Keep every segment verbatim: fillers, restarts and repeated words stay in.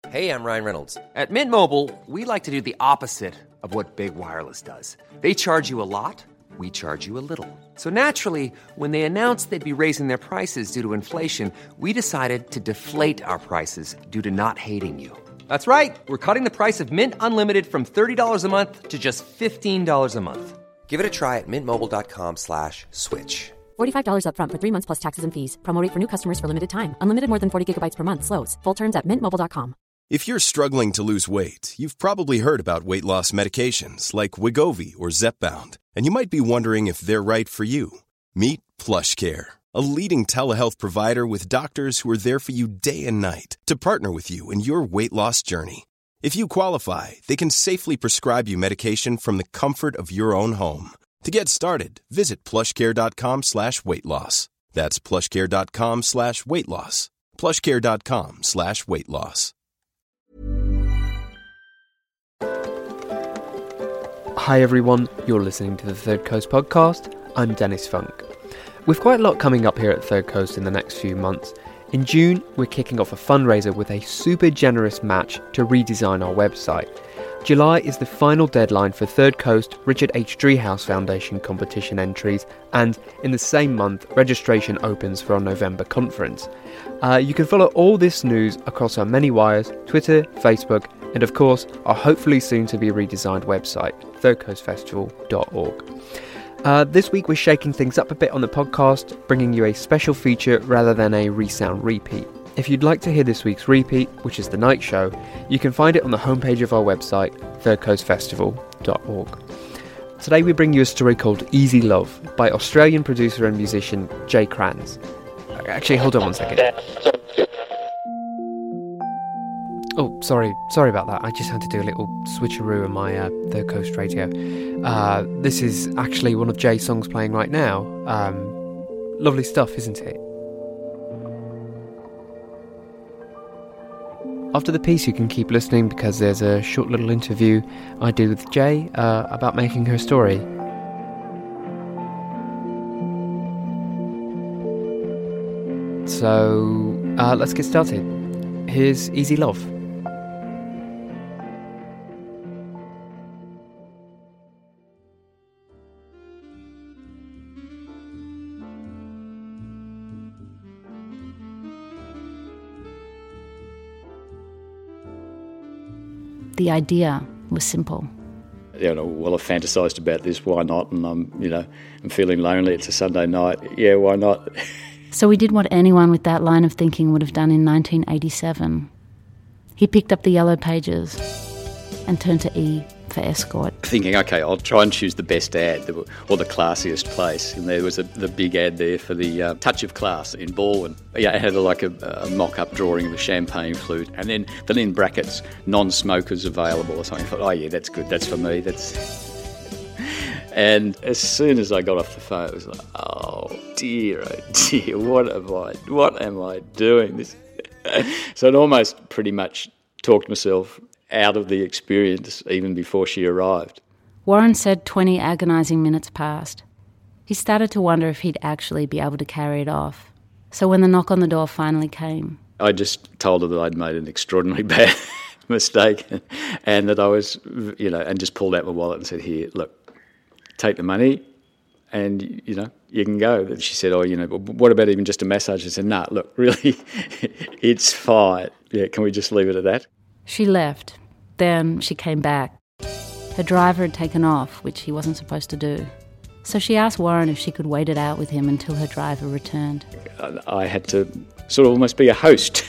Hey, I'm Ryan Reynolds. At Mint Mobile, we like to do the opposite of what Big Wireless does. They charge you a lot, we charge you a little. So naturally, when they announced they'd be raising their prices due to inflation, we decided to deflate our prices due to not hating you. That's right. We're cutting the price of Mint Unlimited from thirty dollars a month to just fifteen dollars a month. Give it a try at mintmobile.com slash switch. forty-five dollars up front for three months plus taxes and fees. Promo rate for new customers for limited time. Unlimited more than forty gigabytes per month slows. Full terms at mint mobile dot com. If you're struggling to lose weight, you've probably heard about weight loss medications like Wegovy or Zepbound, and you might be wondering if they're right for you. Meet PlushCare, a leading telehealth provider with doctors who are there for you day and night to partner with you in your weight loss journey. If you qualify, they can safely prescribe you medication from the comfort of your own home. To get started, visit plushcare.com slash weight loss. That's plushcare.com slash weight loss. plushcare.com slash weight loss. Hi everyone, you're listening to the Third Coast podcast. I'm Dennis Funk. We've quite a lot coming up here at Third Coast in the next few months. In June, we're kicking off a fundraiser with a super generous match to redesign our website. July is the final deadline for Third Coast Richard H. Driehaus Foundation competition entries, and in the same month, registration opens for our November conference. Uh, you can follow all this news across our many wires, Twitter, Facebook, and of course, our hopefully soon to be redesigned website, third coast festival dot org. Uh, this week we're shaking things up a bit on the podcast, bringing you a special feature rather than a resound repeat. If you'd like to hear this week's repeat, which is the night show, you can find it on the homepage of our website, third coast festival dot org. Today we bring you a story called Easy Love by Australian producer and musician Jay Kranz. Actually, hold on one second. Oh, sorry, sorry about that. I just had to do a little switcheroo on my uh, Third Coast radio. Uh, this is actually one of Jay's songs playing right now. Um, lovely stuff, isn't it? After the piece, you can keep listening because there's a short little interview I did with Jay uh, about making her story. So, uh, let's get started. Here's Easy Love. The idea was simple. You know, well, I've fantasised about this, why not? And I'm, you know, I'm feeling lonely, it's a Sunday night, yeah, why not? So we did what anyone with that line of thinking would have done in nineteen eighty-seven. He picked up the yellow pages and turned to E for escort. Thinking, okay, I'll try and choose the best ad or the classiest place. And there was a, the big ad there for the uh, Touch of Class in Baldwin. Yeah, it had a, like a, a mock-up drawing of a champagne flute. And then, then in brackets, non-smokers available or something. I thought, oh yeah, that's good, that's for me. That's. And as soon as I got off the phone, it was like, oh dear, oh dear, what am I, what am I doing? This. So it almost pretty much talked myself out of the experience even before she arrived. Warren said twenty agonising minutes passed. He started to wonder if he'd actually be able to carry it off. So when the knock on the door finally came... I just told her that I'd made an extraordinarily bad mistake and, and that I was, you know, and just pulled out my wallet and said, here, look, take the money and, you know, you can go. And she said, oh, you know, what about even just a massage? I said, nah, look, really, it's fine. Yeah, can we just leave it at that? She left. Then she came back. Her driver had taken off, which he wasn't supposed to do. So she asked Warren if she could wait it out with him until her driver returned. I had to sort of almost be a host.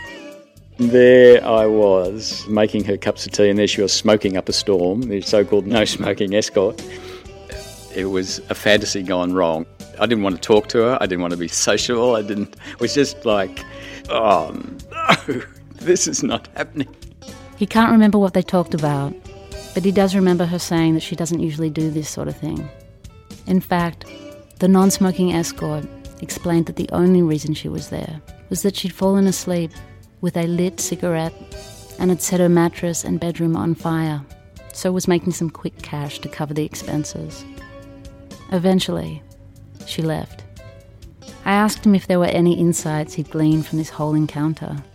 There I was, making her cups of tea, and there she was smoking up a storm, the so-called no-smoking escort. It was a fantasy gone wrong. I didn't want to talk to her. I didn't want to be sociable. I didn't. It was just like, oh, no, this is not happening. He can't remember what they talked about, but he does remember her saying that she doesn't usually do this sort of thing. In fact, the non-smoking escort explained that the only reason she was there was that she'd fallen asleep with a lit cigarette and had set her mattress and bedroom on fire, so was making some quick cash to cover the expenses. Eventually, she left. I asked him if there were any insights he'd gleaned from this whole encounter.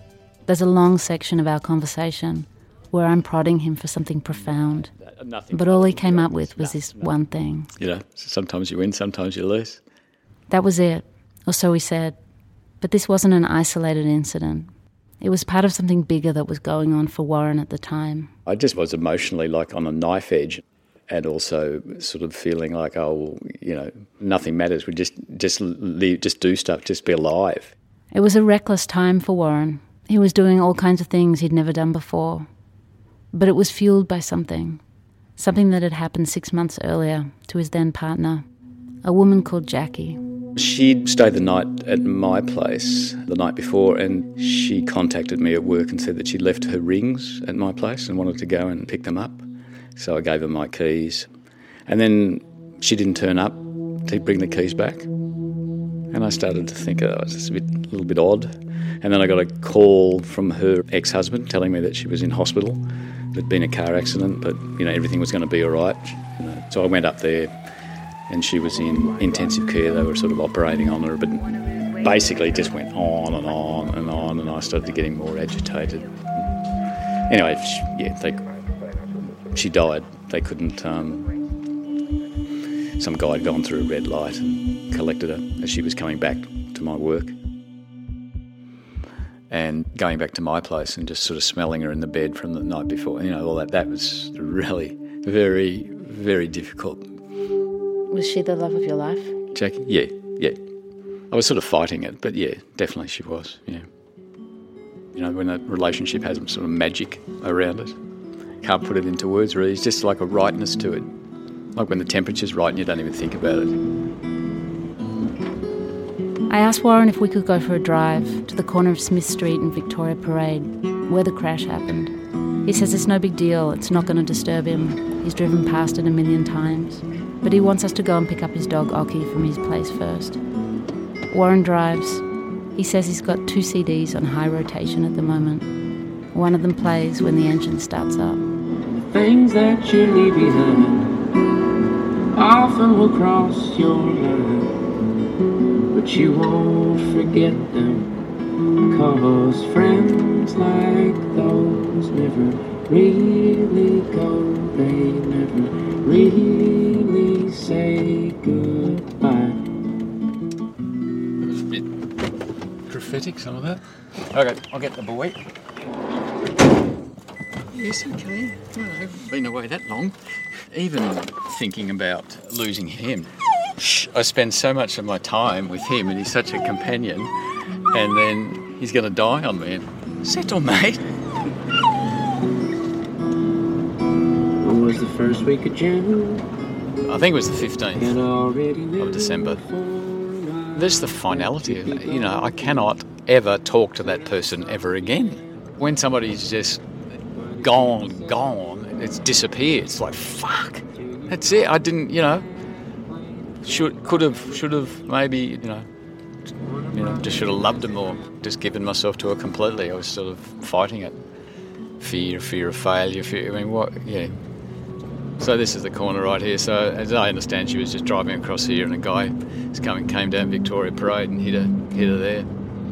There's a long section of our conversation where I'm prodding him for something profound. Nothing. But all he came up with was no, this no. one thing. You know, sometimes you win, sometimes you lose. That was it, or so he said. But this wasn't an isolated incident. It was part of something bigger that was going on for Warren at the time. I just was emotionally like on a knife edge, and also sort of feeling like, oh, well, you know, nothing matters. We just just leave, just do stuff, just be alive. It was a reckless time for Warren. He was doing all kinds of things he'd never done before. But it was fueled by something. Something that had happened six months earlier to his then partner, a woman called Jackie. She'd stayed the night at my place the night before, and she contacted me at work and said that she'd left her rings at my place and wanted to go and pick them up. So I gave her my keys. And then she didn't turn up to bring the keys back. And I started to think, oh, it's just a, bit, a little bit odd. And then I got a call from her ex-husband telling me that she was in hospital. There'd been a car accident, but, you know, everything was going to be all right. You know, so I went up there, and she was in intensive care. They were sort of operating on her, but basically it just went on and on and on, and I started getting more agitated. Anyway, she, yeah, they, she died. They couldn't... Um, some guy had gone through a red light and collected her as she was coming back to my work. And going back to my place and just sort of smelling her in the bed from the night before, you know, all that, that was really very, very difficult. Was she the love of your life? Jackie? Yeah, yeah. I was sort of fighting it, but yeah, definitely she was, yeah. You know, when a relationship has some sort of magic around it, can't put it into words really, it's just like a rightness to it. Like when the temperature's right and you don't even think about it. I asked Warren if we could go for a drive to the corner of Smith Street and Victoria Parade, where the crash happened. He says it's no big deal, it's not going to disturb him. He's driven past it a million times. But he wants us to go and pick up his dog, Ockie, from his place first. Warren drives. He says he's got two C Ds on high rotation at the moment. One of them plays when the engine starts up. Things that you leave behind often will cross your mind, but you won't forget them, 'cause friends like those never really go, they never really say goodbye. It's a bit prophetic, some of that. Okay, I'll get the boy. Yes, okay. Well, I haven't been away that long. Even thinking about losing him, I spend so much of my time with him, and he's such a companion, and then he's going to die on me. Settle, mate. When was the first week of June? I think it was the fifteenth of December. December. There's the finality of it. You know, I cannot ever talk to that person ever again. When somebody's just gone, gone, it's disappeared. It's like, fuck, that's it. I didn't, you know, should, could have, should have, maybe, you know, you know, just should have loved him more, just given myself to her completely. I was sort of fighting it. Fear, fear of failure, fear, I mean, what, yeah. So this is the corner right here. So as I understand, she was just driving across here, and a guy was coming, came down Victoria Parade and hit her, hit her there.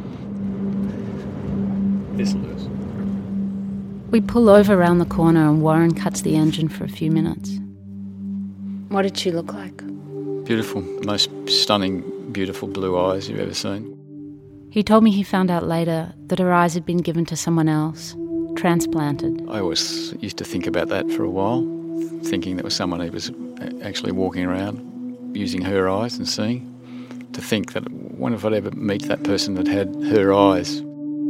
This Lewis. We pull over around the corner and Warren cuts the engine for a few minutes. What did she look like? Beautiful, most stunning, beautiful blue eyes you've ever seen. He told me he found out later that her eyes had been given to someone else, transplanted. I always used to think about that for a while, thinking there was someone who was actually walking around using her eyes and seeing. To think that, wonder if I'd ever meet that person that had her eyes.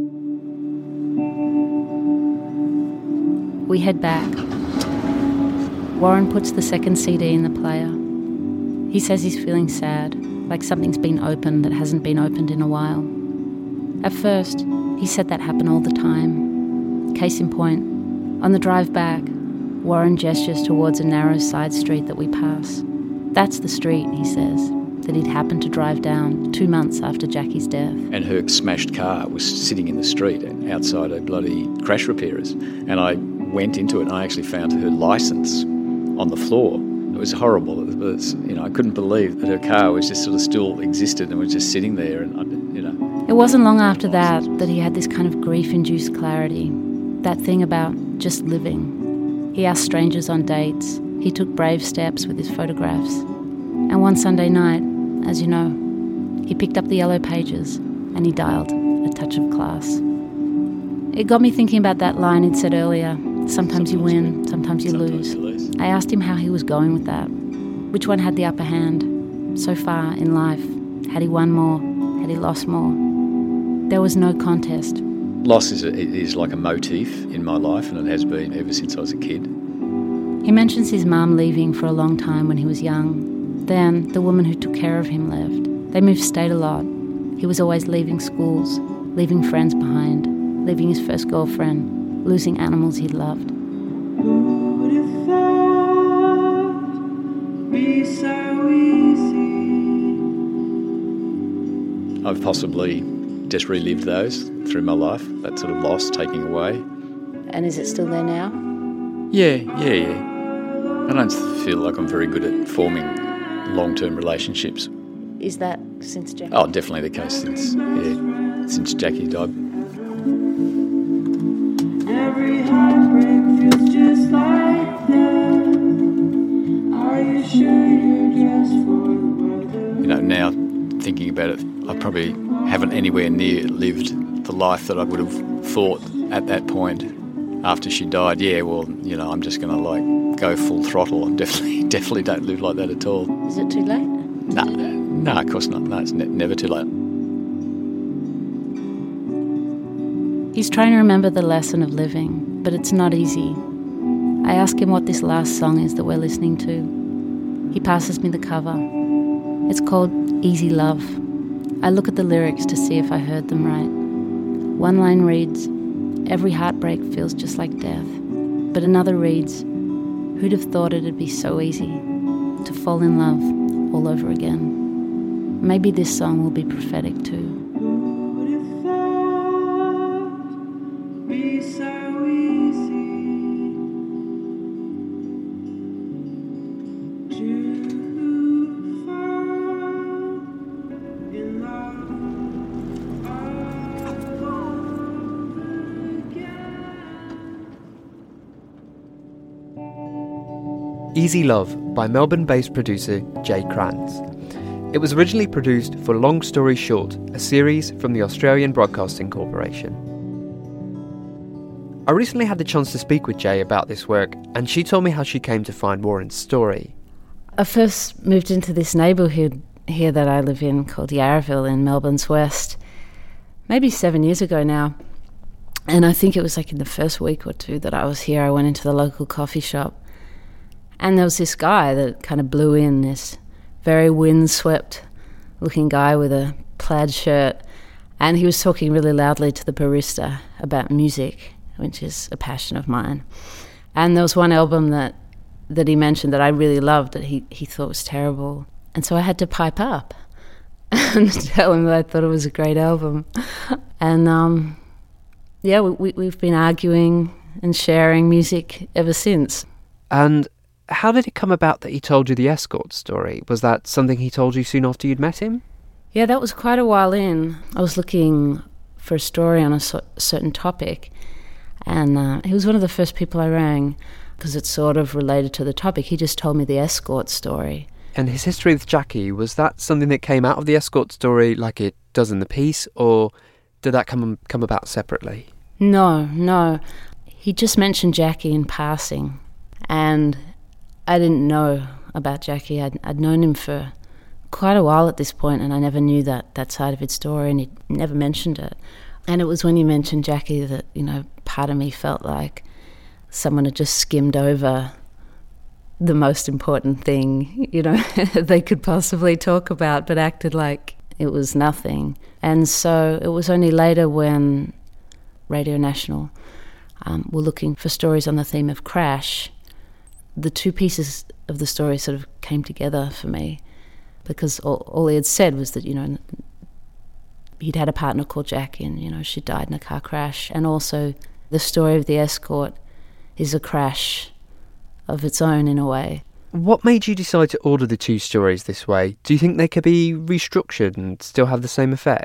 We head back. Warren puts the second C D in the player. He says he's feeling sad, like something's been opened that hasn't been opened in a while. At first, he said that happened all the time. Case in point, on the drive back, Warren gestures towards a narrow side street that we pass. That's the street, he says, that he'd happened to drive down two months after Jackie's death. And her smashed car was sitting in the street outside a bloody crash repairers. And I went into it and I actually found her licence on the floor. It was horrible. It was, you know, I couldn't believe that her car was just sort of still existed and was just sitting there. And, you know, It wasn't long after that that he had this kind of grief-induced clarity, that thing about just living. He asked strangers on dates. He took brave steps with his photographs. And one Sunday night, as you know, he picked up the yellow pages and he dialed a touch of class. It got me thinking about that line he'd said earlier, sometimes you win, sometimes you lose. I asked him how he was going with that. Which one had the upper hand so far in life? Had he won more? Had he lost more? There was no contest. Loss is, a, is like a motif in my life, and it has been ever since I was a kid. He mentions his mum leaving for a long time when he was young. Then the woman who took care of him left. They moved state a lot. He was always leaving schools, leaving friends behind, leaving his first girlfriend, losing animals he'd loved. Who would have thought be so easy? I've possibly just relived those through my life, that sort of loss, taking away. And is it still there now? Yeah, yeah, yeah. I don't feel like I'm very good at forming long-term relationships. Is that since Jackie? Oh, definitely the case since, yeah, since Jackie died. Every heartbreak feels just like that. Are you sure you're just for the weather? You know, now thinking about it, I probably haven't anywhere near lived the life that I would have thought at that point after she died. Yeah, well, you know, I'm just going to like go full throttle. I definitely, definitely don't live like that at all. Is it too late? No, no, of course not. No, it's ne- never too late. He's trying to remember the lesson of living, but it's not easy. I ask him what this last song is that we're listening to. He passes me the cover. It's called Easy Love. I look at the lyrics to see if I heard them right. One line reads, every heartbreak feels just like death. But another reads, who'd have thought it'd be so easy to fall in love all over again? Maybe this song will be prophetic too. Who would have thought be so easy to fall in love all over again? Easy Love by Melbourne-based producer Jay Krantz. It was originally produced for Long Story Short, a series from the Australian Broadcasting Corporation. I recently had the chance to speak with Jay about this work, and she told me how she came to find Warren's story. I first moved into this neighbourhood here that I live in called Yarraville in Melbourne's west, maybe seven years ago now. And I think it was like in the first week or two that I was here, I went into the local coffee shop. And there was this guy that kind of blew in, this very windswept looking guy with a plaid shirt. And he was talking really loudly to the barista about music, which is a passion of mine. And there was one album that, that he mentioned that I really loved that he, he thought was terrible. And so I had to pipe up and tell him that I thought it was a great album. And um, yeah, we, we've been arguing and sharing music ever since. And how did it come about that he told you the escort story? Was that something he told you soon after you'd met him? Yeah, that was quite a while in. I was looking for a story on a so- certain topic, and uh, he was one of the first people I rang because it's sort of related to the topic. He just told me the escort story. And his history with Jackie, was that something that came out of the escort story like it does in the piece, or did that come come about separately? No, no. He just mentioned Jackie in passing, and I didn't know about Jackie. I'd, I'd known him for quite a while at this point, and I never knew that, that side of his story, and he never mentioned it. And it was when he mentioned Jackie that, you know, part of me felt like someone had just skimmed over the most important thing, you know, they could possibly talk about, but acted like it was nothing. And so it was only later when Radio National um, were looking for stories on the theme of crash, the two pieces of the story sort of came together for me, because all, all he had said was that, you know, he'd had a partner called Jackie and, you know, she died in a car crash. And also the story of the escort is a crash of its own in a way. What made you decide to order the two stories this way? Do you think they could be restructured and still have the same effect?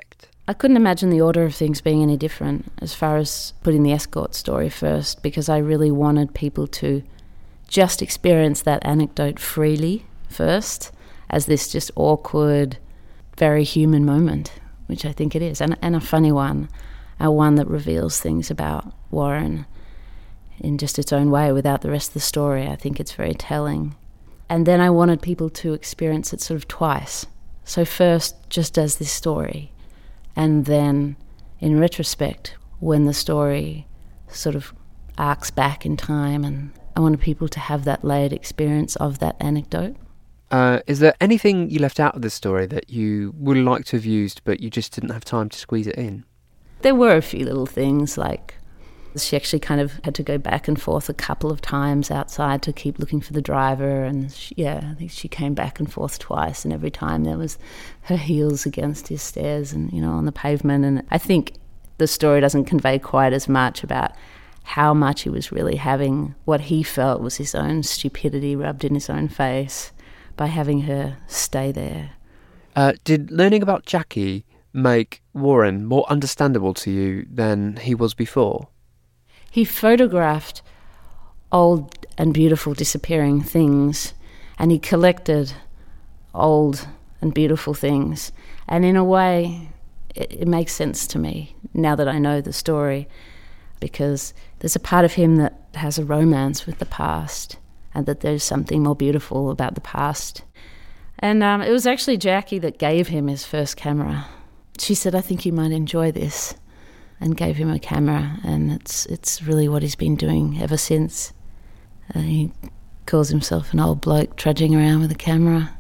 I couldn't imagine the order of things being any different as far as putting the escort story first, because I really wanted people to just experience that anecdote freely first as this just awkward, very human moment, which I think it is, and, and a funny one, a one that reveals things about Warren in just its own way without the rest of the story. I think it's very telling. And then I wanted people to experience it sort of twice. So first, just as this story, and then in retrospect, when the story sort of arcs back in time, and I wanted people to have that layered experience of that anecdote. Uh, is there anything you left out of the story that you would like to have used but you just didn't have time to squeeze it in? There were a few little things, like she actually kind of had to go back and forth a couple of times outside to keep looking for the driver, and she, yeah, I think she came back and forth twice, and every time there was her heels against his stairs and, you know, on the pavement. And I think the story doesn't convey quite as much about how much he was really having what he felt was his own stupidity rubbed in his own face by having her stay there. Uh, did learning about Jackie make Warren more understandable to you than he was before? He photographed old and beautiful disappearing things, and he collected old and beautiful things. And in a way, it, it makes sense to me now that I know the story, because there's a part of him that has a romance with the past, and that there's something more beautiful about the past. And um, it was actually Jackie that gave him his first camera. She said, "I think you might enjoy this," and gave him a camera, and it's it's really what he's been doing ever since. Uh, he calls himself an old bloke trudging around with a camera.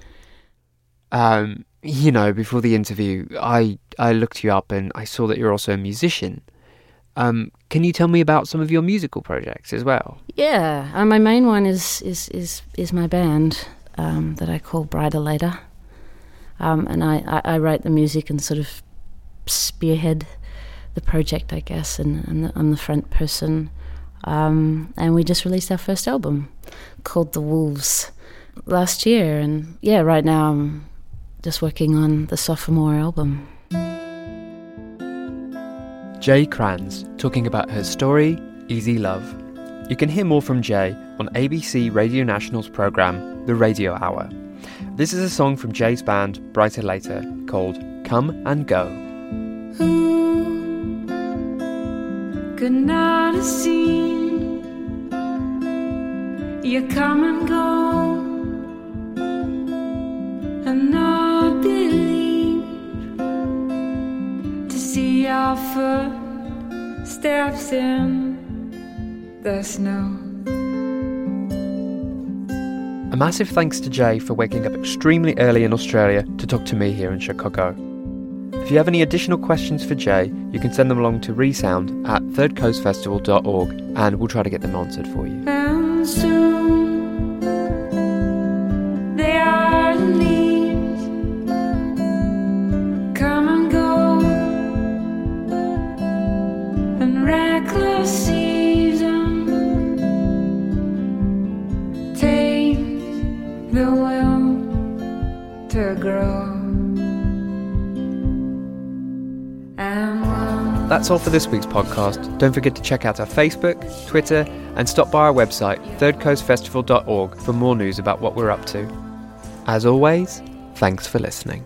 Um, you know, before the interview, I, I looked you up and I saw that you're also a musician. Um, can you tell me about some of your musical projects as well? Yeah, uh, my main one is is is, is my band um, that I call Brighter Later. Um, and I, I, I write the music and sort of spearhead the project, I guess, and, and the, I'm the front person. Um, and we just released our first album called The Wolves last year. And yeah, right now I'm just working on the sophomore album. Jaye Kranz talking about her story, Easy Love. You can hear more from Jaye on A B C Radio National's programme, The Radio Hour. This is a song from Jaye's band, Brighter Later, called Come and Go. Who could not have seen you come and go, and not believe to see your footsteps in the snow. A massive thanks to Jaye for waking up extremely early in Australia to talk to me here in Chicago. If you have any additional questions for Jaye, you can send them along to resound at third coast festival dot org and we'll try to get them answered for you. And soon they are the leaves come and go, and reckless season tames the will to grow. That's all for this week's podcast. Don't forget to check out our Facebook, Twitter, and stop by our website, third coast festival dot org, for more news about what we're up to. As always, thanks for listening.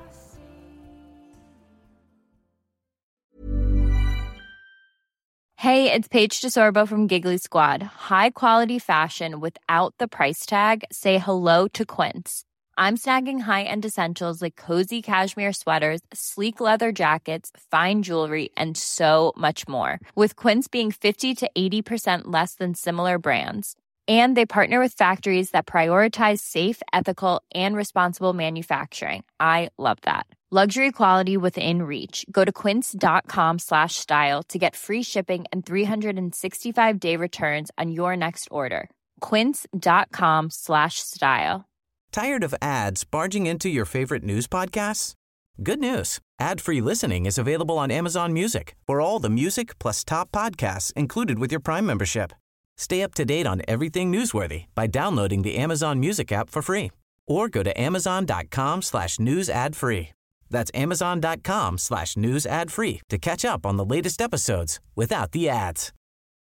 Hey, it's Paige DeSorbo from Giggly Squad. High quality fashion without the price tag. Say hello to Quince. I'm snagging high-end essentials like cozy cashmere sweaters, sleek leather jackets, fine jewelry, and so much more. With Quince being fifty to eighty percent less than similar brands. And they partner with factories that prioritize safe, ethical, and responsible manufacturing. I love that. Luxury quality within reach. Go to quince.com slash style to get free shipping and three sixty-five day returns on your next order. Quince.com slash style. Tired of ads barging into your favorite news podcasts? Good news. Ad-free listening is available on Amazon Music for all the music plus top podcasts included with your Prime membership. Stay up to date on everything newsworthy by downloading the Amazon Music app for free or go to amazon.com slash news ad free. That's amazon.com slash news ad free to catch up on the latest episodes without the ads.